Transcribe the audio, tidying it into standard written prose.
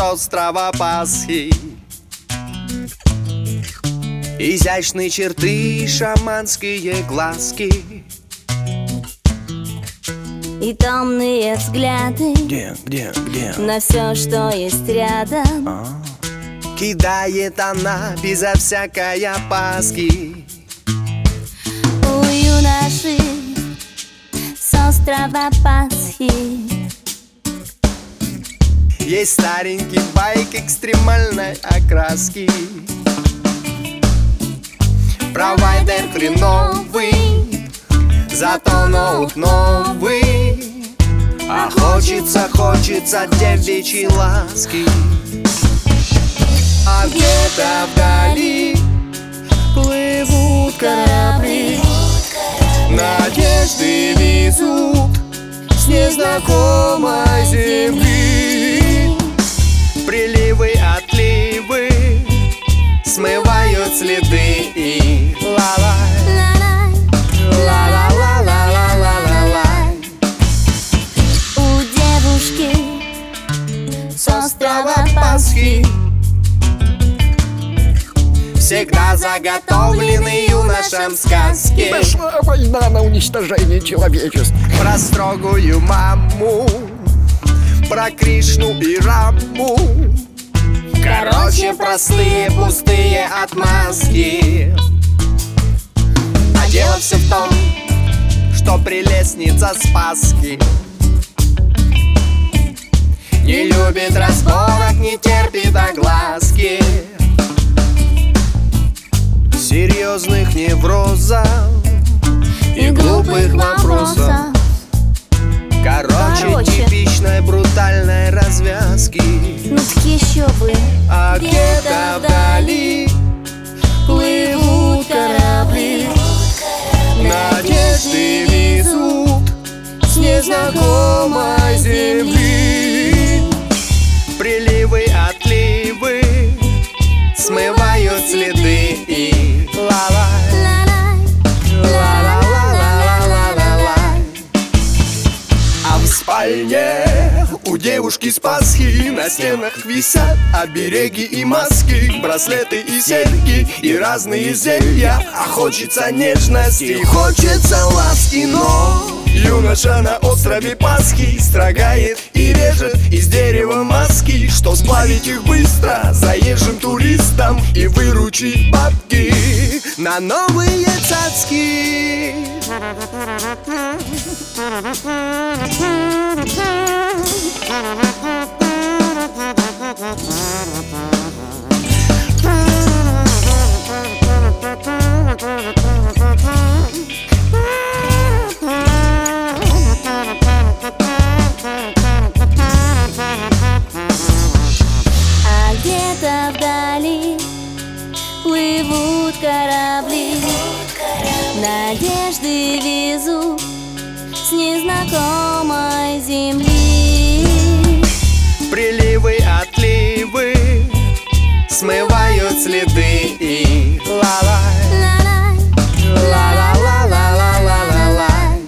острова Пасхи. Изящные черты, шаманские глазки и томные взгляды. Где? На все, что есть рядом. Кидает она безо всякой опаски. У юноши с острова Пасхи есть старенький байк экстремальной окраски. Провайдер хреновый, зато ноут новый. А хочется девичьей ласки. А где-то вдали плывут корабли, надежды везут с незнакомой земли. Приливы, отливы смывают следы и ла-лай, ла-ла-ла-ла-ла-ла-ла. У девушки с острова Пасхи всегда заготовлены юношам сказки. Пошла война на уничтожение человечества. Про строгую маму, про Кришну и Раму. Короче, простые, пустые отмазки. А дело все в том, что прелестница Спасски не любит разборок, не терпит огласки, серьезных неврозов и глупых вопросов. Короче, типичной брутальной развязки. Ну так еще бы. А где-то вдали плывут корабли, надежды везут с незнакомой земли. Приливы, отливы смывают следы и ла-лай, ла-ла-ла-ла-ла-ла-ла. А в спальне у девушки с Пасхи на стенах висят обереги и маски, браслеты и серьги и разные зелья. А хочется нежности, хочется ласки, но юноша на острове Пасхи строгает и режет из дерева маски, что сплавить их быстро заезжим туристам и выручить бабки на новые цацки. А где-то вдали плывут корабли, надежды везут с незнакомой земли. Приливы, отливы смывают следы и ла-лай, ла-ла-ла-ла-ла-ла-ла-ла.